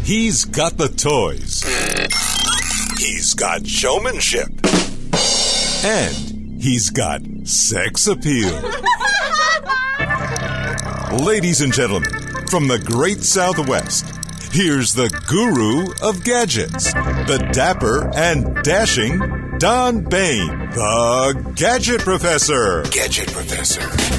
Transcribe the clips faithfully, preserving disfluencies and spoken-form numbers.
He's got the toys. He's got showmanship. And he's got sex appeal. Ladies and gentlemen, from the great Southwest, here's the guru of gadgets, the dapper and dashing Don Bain, the Gadget Professor. Gadget Professor.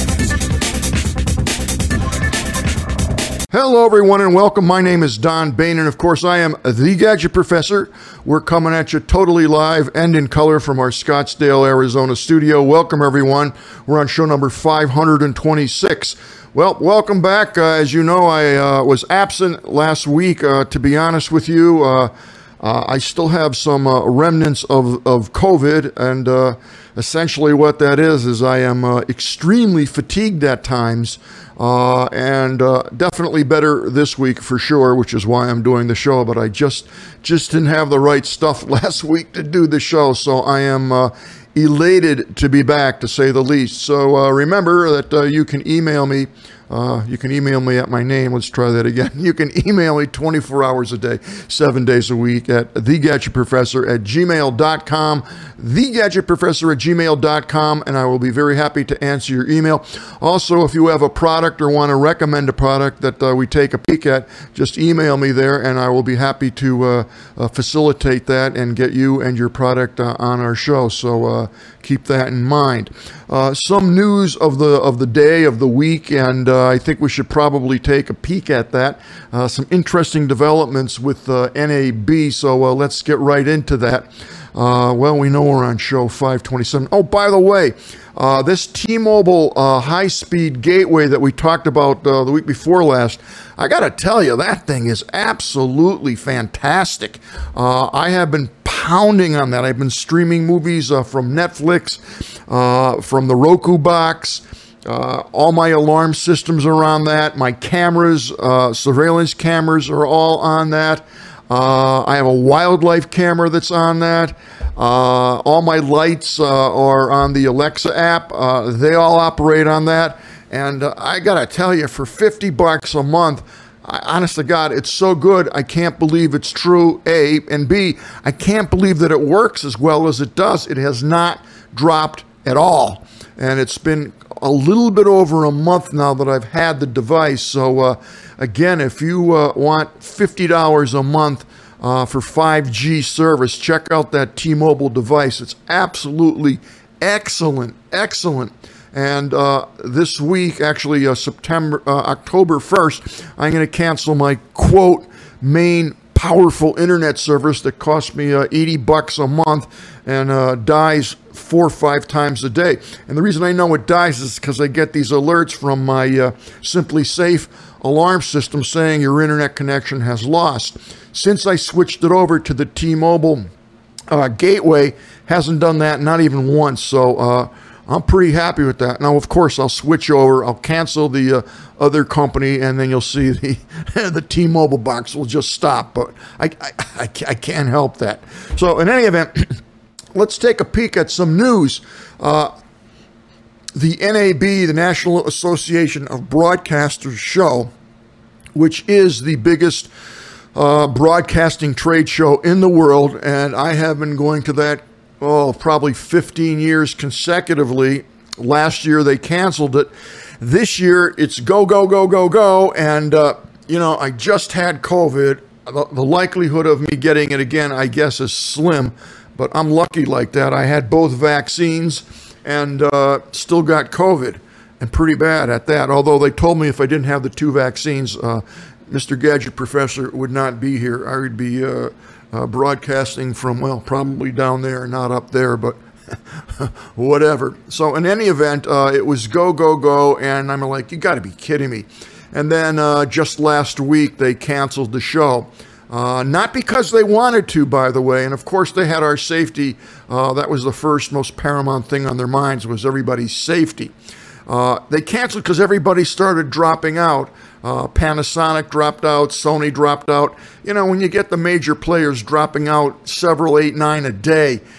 Hello, everyone, and welcome. My name is Don Bain, and of course, I am the Gadget Professor. We're coming at you totally live and in color from our Scottsdale, Arizona studio. Welcome, everyone. We're on show number five hundred twenty-six. Well, welcome back. Uh, as you know, I uh, was absent last week. Uh, to be honest with you, uh, uh, I still have some uh, remnants of, of COVID, and uh, essentially what that is is I am uh, extremely fatigued at times. Uh, and uh, definitely better this week for sure, which is why I'm doing the show. But I just just didn't have the right stuff last week to do the show, so I am uh, elated to be back, to say the least. So uh, remember that uh, you can email me. Uh, you can email me at my name. Let's try that again. You can email me twenty-four hours a day, seven days a week at the gadget professor at gmail dot com, the gadget professor at gmail dot com, and I will be very happy to answer your email. Also, if you have a product or want to recommend a product that uh, we take a peek at, just email me there, and I will be happy to uh, uh, facilitate that and get you and your product uh, on our show. So uh, keep that in mind. Uh, some news of the of the day, of the week, and uh, I think we should probably take a peek at that. Uh, some interesting developments with uh, N A B, so uh, let's get right into that. Uh, well, we know we're on show five twenty-seven. Oh, by the way, uh, this T-Mobile uh, high-speed gateway that we talked about uh, the week before last, I got to tell you, that thing is absolutely fantastic. Uh, I have been pounding on that. I've been streaming movies uh, from Netflix, uh, from the Roku box. Uh, all my alarm systems are on that. My cameras, uh, surveillance cameras are all on that. Uh, I have a wildlife camera that's on that. Uh, all my lights uh, are on the Alexa app. Uh, they all operate on that. And uh, I got to tell you, for fifty bucks a month, I, honest to God, it's so good. I can't believe it's true, A. And B, I can't believe that it works as well as it does. It has not dropped at all. And it's been a little bit over a month now that I've had the device. So uh, again, if you uh, want fifty dollars a month uh, for five G service, check out that T-Mobile device. It's absolutely excellent, excellent. And uh, this week, actually uh, September, uh, October first, I'm going to cancel my quote main powerful internet service that costs me uh, eighty bucks a month and uh, dies four or five times a day. And the reason I know it dies is because I get these alerts from my uh, Simply Safe alarm system saying your internet connection has lost. Since I switched it over to the T-Mobile uh, gateway, hasn't done that, not even once. So uh, I'm pretty happy with that. Now, of course, I'll switch over. I'll cancel the uh, other company, and then you'll see the the T-Mobile box will just stop. But I, I, I, I can't help that. So in any event, let's take a peek at some news. Uh, the N A B, the National Association of Broadcasters show, which is the biggest uh, broadcasting trade show in the world, and I have been going to that oh, probably fifteen years consecutively. Last year they canceled it. This year it's go, go, go, go, go. And, uh, you know, I just had COVID. The, the likelihood of me getting it again, I guess, is slim. But I'm lucky like that. I had both vaccines and uh, still got COVID. And pretty bad at that. Although they told me if I didn't have the two vaccines, uh, Mister Gadget Professor would not be here. I would be uh, uh, broadcasting from, well, probably down there, not up there, but whatever. So in any event, uh, it was go, go, go, and I'm like, you got to be kidding me. And then uh, just last week, they canceled the show. Uh, not because they wanted to, by the way, and of course they had our safety. Uh, that was the first most paramount thing on their minds, was everybody's safety. Uh, they canceled because everybody started dropping out. Uh, Panasonic dropped out, Sony dropped out. You know, when you get the major players dropping out several, eight, nine a day,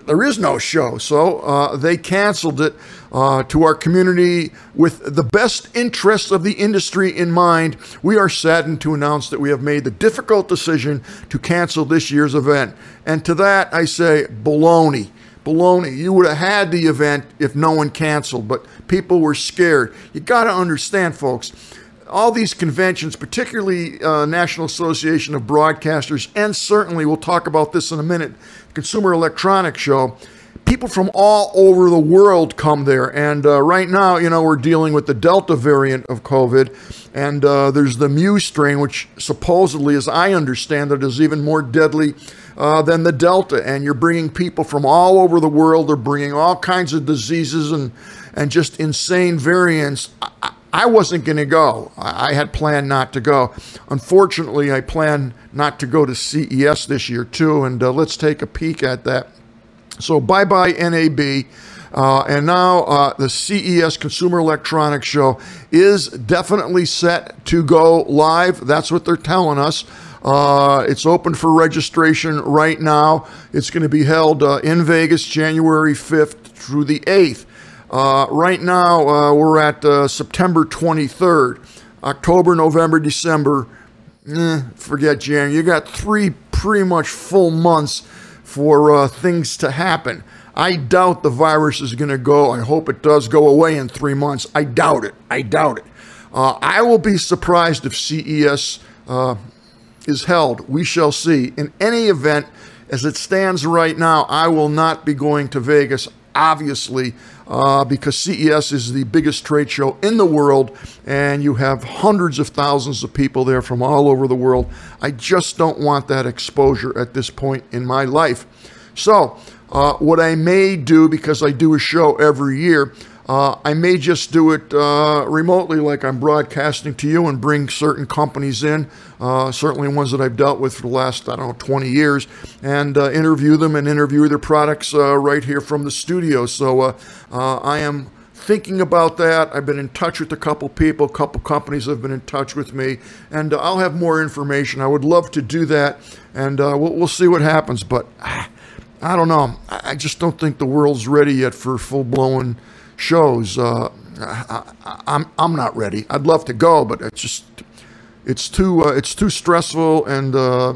there is no show. So uh, they canceled it. Uh, to our community, with the best interests of the industry in mind, we are saddened to announce that we have made the difficult decision to cancel this year's event. And to that, I say, baloney. Baloney. You would have had the event if no one canceled, but people were scared. You got to understand, folks, all these conventions, particularly uh, National Association of Broadcasters, and certainly, we'll talk about this in a minute, Consumer Electronics Show, people from all over the world come there. And uh, right now, you know, we're dealing with the Delta variant of COVID. And uh, there's the Mu strain, which supposedly, as I understand it, is even more deadly uh, than the Delta. And you're bringing people from all over the world. They're bringing all kinds of diseases and, and just insane variants. I, I wasn't going to go. I had planned not to go. Unfortunately, I plan not to go to C E S this year, too. And uh, let's take a peek at that. So bye-bye N A B, uh, and now uh, the C E S Consumer Electronics Show is definitely set to go live. That's what they're telling us. Uh, it's open for registration right now. It's going to be held uh, in Vegas, January fifth through the eighth. Uh, right now, uh, we're at uh, September twenty-third. October, November, December, eh, forget January. You got three pretty much full months for uh, things to happen. I doubt the virus is going to go. I hope it does go away in three months. I doubt it. I doubt it. Uh, I will be surprised if C E S uh, is held. We shall see. In any event, as it stands right now, I will not be going to Vegas, obviously, uh, because C E S is the biggest trade show in the world, and you have hundreds of thousands of people there from all over the world. I just don't want that exposure at this point in my life. So uh, what I may do, because I do a show every year, uh, I may just do it uh, remotely, like I'm broadcasting to you, and bring certain companies in, uh, certainly ones that I've dealt with for the last, I don't know, twenty years, and uh, interview them and interview their products uh, right here from the studio. So uh, uh, I am thinking about that. I've been in touch with a couple people, a couple companies have been in touch with me, and uh, I'll have more information. I would love to do that, and uh, we'll, we'll see what happens, but ah, I don't know. I just don't think the world's ready yet for full-blown shows. Uh, I, I, I'm I'm not ready. I'd love to go, but it's just it's too uh, it's too stressful, and uh,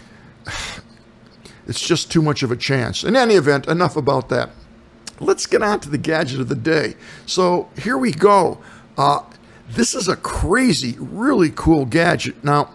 it's just too much of a chance. In any event, enough about that. Let's get on to the gadget of the day. So here we go. Uh, this is a crazy, really cool gadget. Now,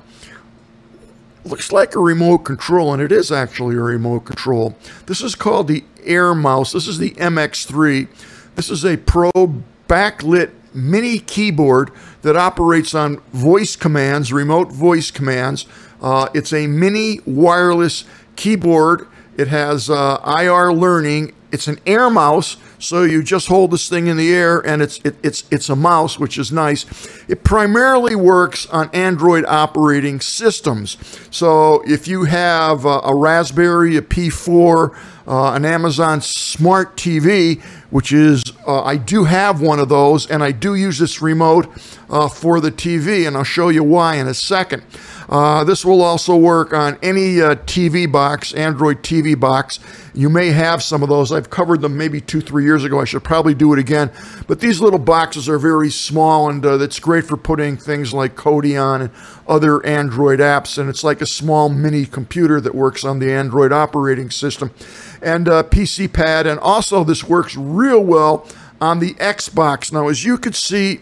looks like a remote control, and it is actually a remote control. This is called the Air Mouse. This is the M X three. This is a pro backlit mini keyboard that operates on voice commands, remote voice commands. Uh, it's a mini wireless keyboard. It has uh, I R learning. It's an air mouse, so you just hold this thing in the air, and it's it, it's it's a mouse, which is nice. It primarily works on Android operating systems. So if you have uh, a Raspberry, a P four, uh, an Amazon Smart T V, which is uh, I do have one of those, and I do use this remote uh, for the T V, and I'll show you why in a second. Uh, this will also work on any uh, T V box, Android T V box. You may have some of those. I've covered them maybe two, three years ago. I should probably do it again. But these little boxes are very small, and uh, that's great for putting things like Kodi on and other Android apps. And it's like a small mini computer that works on the Android operating system. And uh, P C pad. And also this works real well on the Xbox. Now, as you can see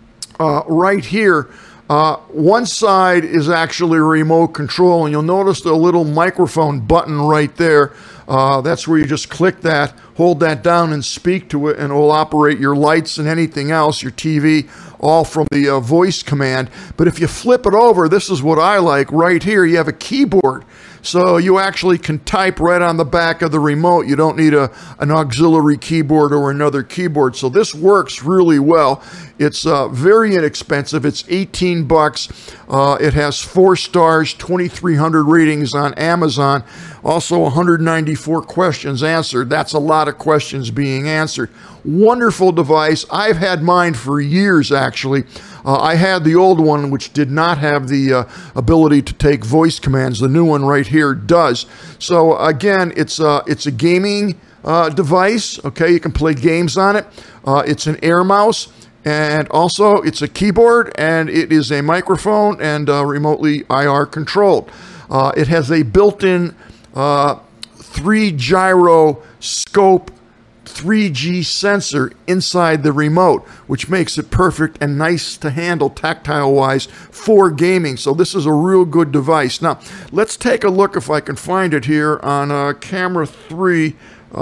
uh, right here, Uh, one side is actually a remote control, and you'll notice the little microphone button right there. Uh, that's where you just click that, hold that down, and speak to it, and it will operate your lights and anything else, your T V, all from the uh, voice command. But if you flip it over, this is what I like. Right here, you have a keyboard. So you actually can type right on the back of the remote. You don't need a, an auxiliary keyboard or another keyboard. So this works really well. It's uh, very inexpensive. It's eighteen bucks. Uh, it has four stars, twenty-three hundred ratings on Amazon. Also one hundred ninety-four questions answered. That's a lot of questions being answered. Wonderful device. I've had mine for years, actually. Uh, I had the old one, which did not have the uh, ability to take voice commands. The new one right here does. So again, it's a, it's a gaming uh, device. Okay, you can play games on it. Uh, it's an Air mouse, and also it's a keyboard, and it is a microphone and uh, remotely I R controlled. Uh, it has a built-in uh, three gyro scope three G sensor inside the remote, which makes it perfect and nice to handle tactile-wise for gaming. So this is a real good device. Now, let's take a look if I can find it here on uh, camera three.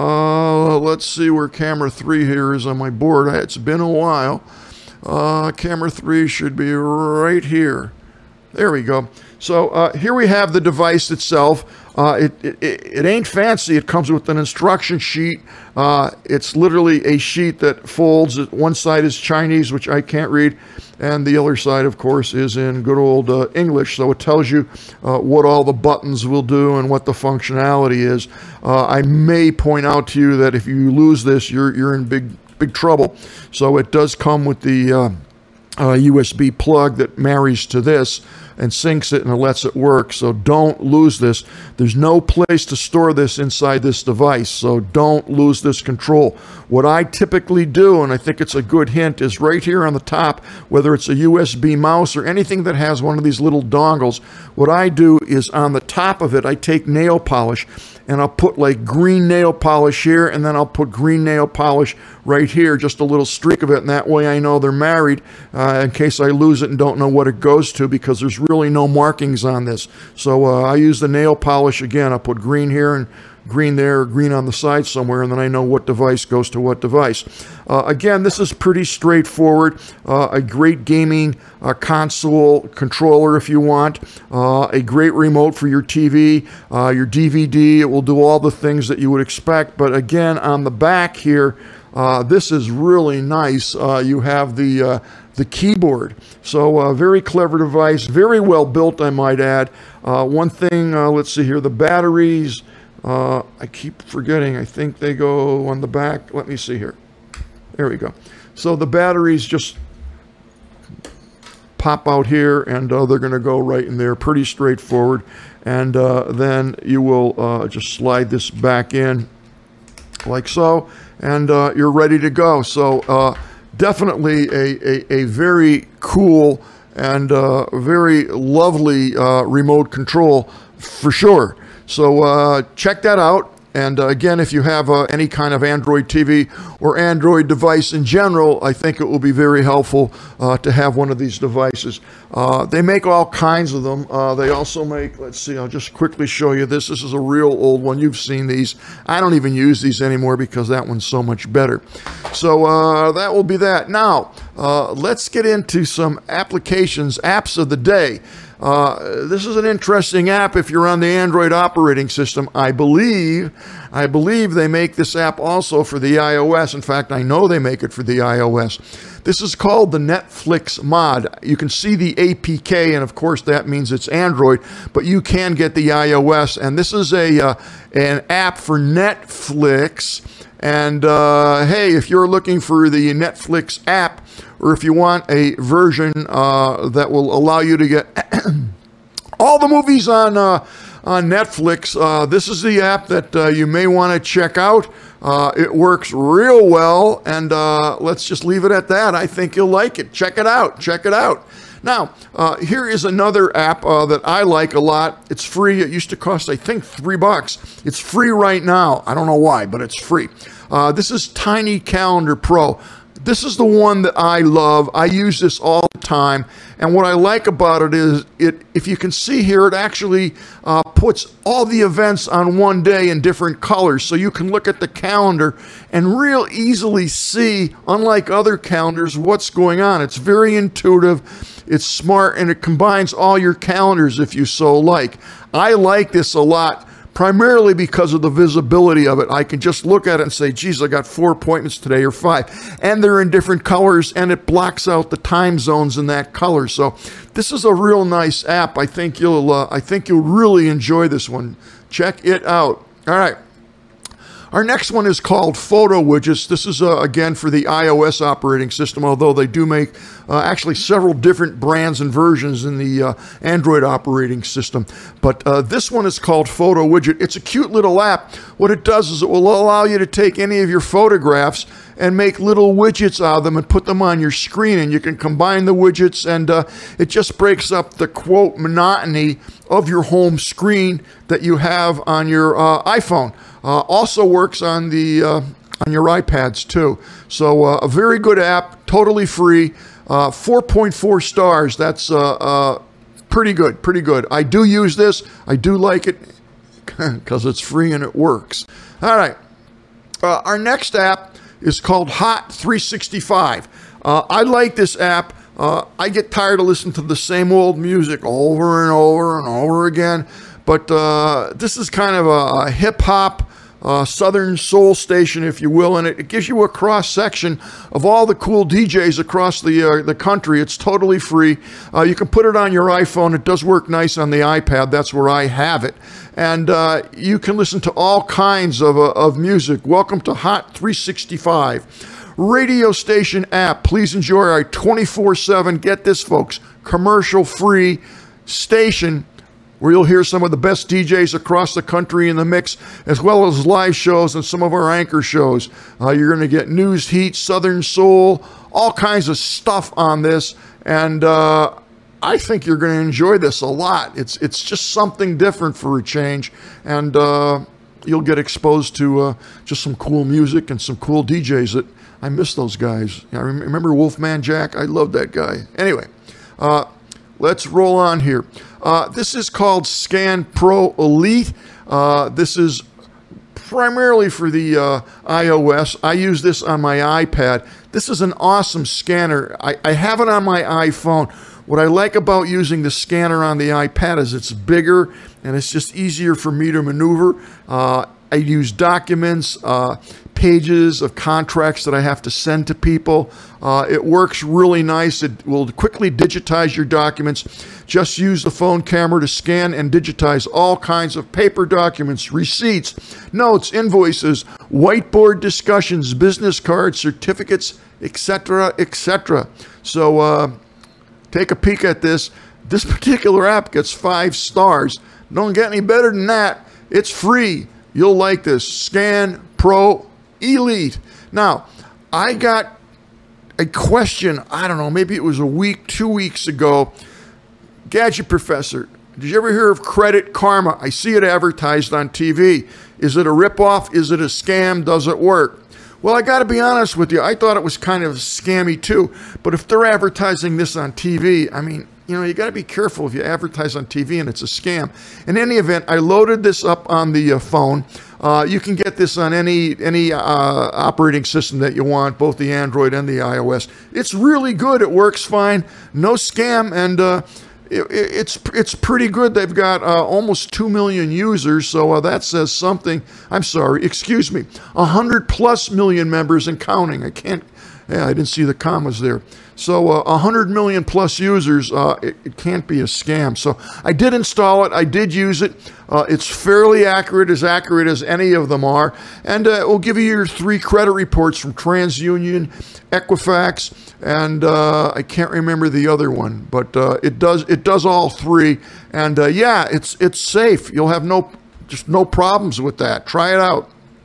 Uh, let's see where camera three here is on my board. It's been a while. Uh, camera three should be right here. There we go. So uh, here we have the device itself. Uh, it, it, it ain't fancy. It comes with an instruction sheet. Uh, it's literally a sheet that folds. One side is Chinese, which I can't read, and the other side, of course, is in good old uh, English. So it tells you uh, what all the buttons will do and what the functionality is. Uh, I may point out to you that if you lose this, you're, you're in big, big trouble. So it does come with the uh, uh, U S B plug that marries to this and syncs it and lets it work. So don't lose this. There's no place to store this inside this device, so don't lose this control. What I typically do, and I think it's a good hint, is right here on the top, whether it's a U S B mouse or anything that has one of these little dongles, what I do is on the top of it, I take nail polish and I'll put like green nail polish here, and then I'll put green nail polish right here, just a little streak of it, and that way I know they're married uh, in case I lose it and don't know what it goes to, because there's really no markings on this. So uh, I use the nail polish again. I'll put green here and green there, green on the side somewhere, and then I know what device goes to what device. Uh, again, this is pretty straightforward. Uh, a great gaming uh, console controller if you want. Uh, a great remote for your T V, uh, your D V D. It will do all the things that you would expect. But again, on the back here, uh, this is really nice. Uh, you have the uh, the keyboard. So a uh, very clever device, very well built, I might add. Uh, one thing, uh, let's see here, the batteries. Uh, I keep forgetting. I think they go on the back. Let me see here. There we go. So the batteries just pop out here, and uh, they're going to go right in there. Pretty straightforward. And uh, then you will uh, just slide this back in like so, and uh, you're ready to go. So uh, definitely a, a, a very cool and uh, very lovely uh, remote control for sure. So uh, check that out. And uh, again, if you have uh, any kind of Android T V or Android device in general, I think it will be very helpful uh, to have one of these devices. Uh, they make all kinds of them. Uh, they also make, let's see, I'll just quickly show you this. This is a real old one. You've seen these. I don't even use these anymore because that one's so much better. So uh, that will be that. Now, uh, let's get into some applications, apps of the day. Uh, this is an interesting app if you're on the Android operating system. I believe, I believe they make this app also for the iOS. In fact, I know they make it for the iOS. This is called the Netflix Mod. You can see the A P K, and of course that means it's Android, but you can get the iOS. And this is a uh, an app for Netflix. And uh, hey, if you're looking for the Netflix app, or if you want a version uh, that will allow you to get all the movies on uh, on Netflix, uh, this is the app that uh, you may want to check out. Uh, it works real well, and uh, let's just leave it at that. I think you'll like it. Check it out. Check it out. Now, uh, here is another app uh, that I like a lot. It's free. It used to cost, I think, three bucks. It's free right now. I don't know why, but it's free. Uh, this is Tiny Calendar Pro. This is the one that I love. I use this all the time. And what I like about it is, it, if you can see here, it actually uh, puts all the events on one day in different colors. So you can look at the calendar and real easily see, unlike other calendars, what's going on. It's very intuitive, it's smart, and it combines all your calendars if you so like. I like this a lot. Primarily because of the visibility of it. I can just look at it and say, geez, I got four appointments today or five. And they're in different colors, and it blocks out the time zones in that color. So this is a real nice app. I think you'll, uh, I think you'll really enjoy this one. Check it out. All right. Our next one is called Photo Widgets. This is, uh, again, for the iOS operating system, although they do make Uh, actually, several different brands and versions in the uh, Android operating system. But uh, this one is called Photo Widget. It's a cute little app. What it does is it will allow you to take any of your photographs and make little widgets out of them and put them on your screen, and you can combine the widgets, and uh, it just breaks up the, quote, monotony of your home screen that you have on your uh, iPhone. Uh, also works on the uh, on your iPads too. So uh, a very good app, totally free, uh, four point four stars. That's uh, uh, pretty good, pretty good. I do use this. I do like it because it's free and it works. All right, uh, our next app is called Hot three sixty-five. Uh, I like this app. Uh, I get tired of listening to the same old music over and over and over again. But uh, this is kind of a, a hip-hop, uh, southern soul station, if you will, and it, it gives you a cross-section of all the cool D Js across the, uh, the country. It's totally free. Uh, you can put it on your iPhone. It does work nice on the iPad. That's where I have it. And uh, you can listen to all kinds of, uh, of music. Welcome to Hot three sixty-five. Radio station app. Please enjoy our twenty-four seven, get this folks, commercial-free station where you'll hear some of the best D Js across the country in the mix, as well as live shows and some of our anchor shows. Uh, you're going to get news, heat, southern soul, all kinds of stuff on this, and uh, I think you're going to enjoy this a lot. It's it's just something different for a change, and uh, you'll get exposed to uh, just some cool music and some cool D Js that I miss those guys. I remember Wolfman Jack. I love that guy. Anyway, uh, let's roll on here. Uh, this is called Scan Pro Elite. Uh, this is primarily for the uh, iOS. I use this on my iPad. This is an awesome scanner. I, I have it on my iPhone. What I like about using the scanner on the iPad is it's bigger and it's just easier for me to maneuver. Uh, I use documents, uh, pages of contracts that I have to send to people. Uh, it works really nice. It will quickly digitize your documents. Just use the phone camera to scan and digitize all kinds of paper documents, receipts, notes, invoices, whiteboard discussions, business cards, certificates, et cetera, et cetera. So uh, take a peek at this. This particular app gets five stars. Don't get any better than that. It's free. You'll like this. Scan Pro Elite. Now, I got a question, I don't know, maybe it was a week, two weeks ago. Gadget Professor, did you ever hear of Credit Karma? I see it advertised on T V. Is it a ripoff? Is it a scam? Does it work? Well, I got to be honest with you. I thought it was kind of scammy too. But if they're advertising this on T V, I mean, you know, you got to be careful if you advertise on T V and it's a scam. In any event, I loaded this up on the uh, phone. Uh, you can get this on any any uh, operating system that you want, both the Android and the iOS. It's really good. It works fine. No scam, and uh, it, it's it's pretty good. They've got uh, almost two million users, so uh, that says something. I'm sorry, excuse me, one hundred plus million members and counting. I can't. Yeah, I didn't see the commas there. So uh, one hundred million plus users, uh, it, it can't be a scam. So I did install it. I did use it. Uh, it's fairly accurate, as accurate as any of them are. And uh, it will give you your three credit reports from TransUnion, Equifax, and uh, I can't remember the other one. But uh, it does it does all three. And uh, yeah, it's it's safe. You'll have no just no problems with that. Try it out.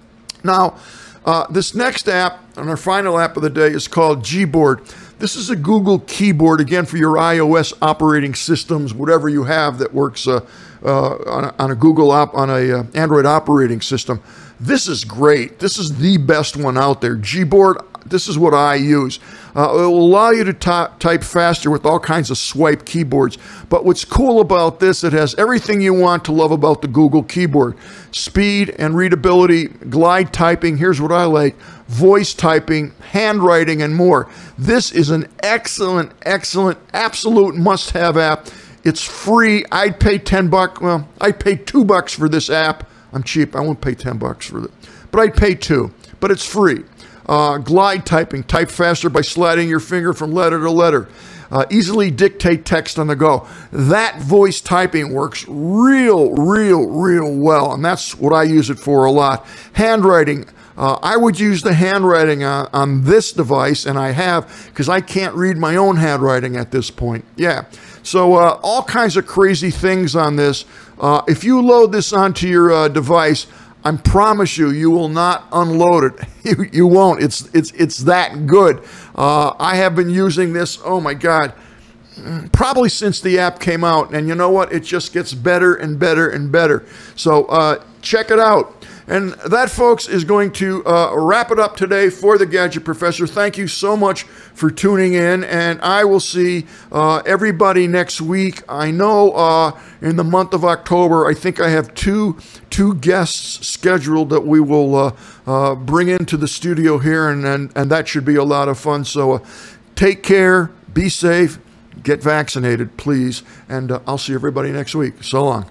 Now, uh, this next app, and our final app of the day, is called Gboard. This is a Google keyboard, again, for your iOS operating systems, whatever you have that works uh, uh, on, a, on a Google app, on a uh, Android operating system. This is great. This is the best one out there. Gboard, this is what I use. Uh, it will allow you to type faster with all kinds of swipe keyboards. But what's cool about this, it has everything you want to love about the Google keyboard. Speed and readability, glide typing, here's what I like, voice typing, handwriting, and more. This is an excellent, excellent, absolute must-have app. It's free. I'd pay ten bucks. Well, I'd pay two bucks for this app. I'm cheap. I won't pay ten bucks for it. But I'd pay two. But it's free. Uh, glide typing, type faster by sliding your finger from letter to letter. Uh, easily dictate text on the go. That voice typing works real, real, real well, and that's what I use it for a lot. Handwriting, Uh, I would use the handwriting on, on this device, and I have, because I can't read my own handwriting at this point. Yeah. So uh, all kinds of crazy things on this. Uh, if you load this onto your uh, device, I promise you, you will not unload it. You, you won't. It's it's it's that good. Uh, I have been using this, oh my God, probably since the app came out. And you know what? It just gets better and better and better. So uh, check it out. And that, folks, is going to uh, wrap it up today for the Gadget Professor. Thank you so much for tuning in, and I will see uh, everybody next week. I know uh, in the month of October, I think I have two two guests scheduled that we will uh, uh, bring into the studio here, and, and, and that should be a lot of fun. So uh, take care, be safe, get vaccinated, please, and uh, I'll see everybody next week. So long.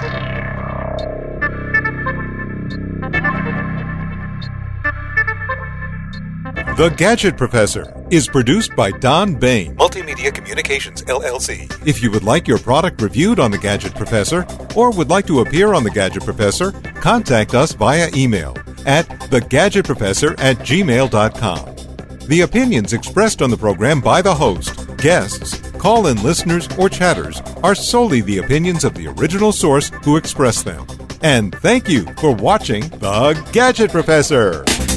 The Gadget Professor is produced by Don Bain, Multimedia Communications, L L C. If you would like your product reviewed on The Gadget Professor or would like to appear on The Gadget Professor, contact us via email at the gadget professor at gmail dot com. The opinions expressed on the program by the host, guests, call-in listeners, or chatters are solely the opinions of the original source who expressed them. And thank you for watching The Gadget Professor.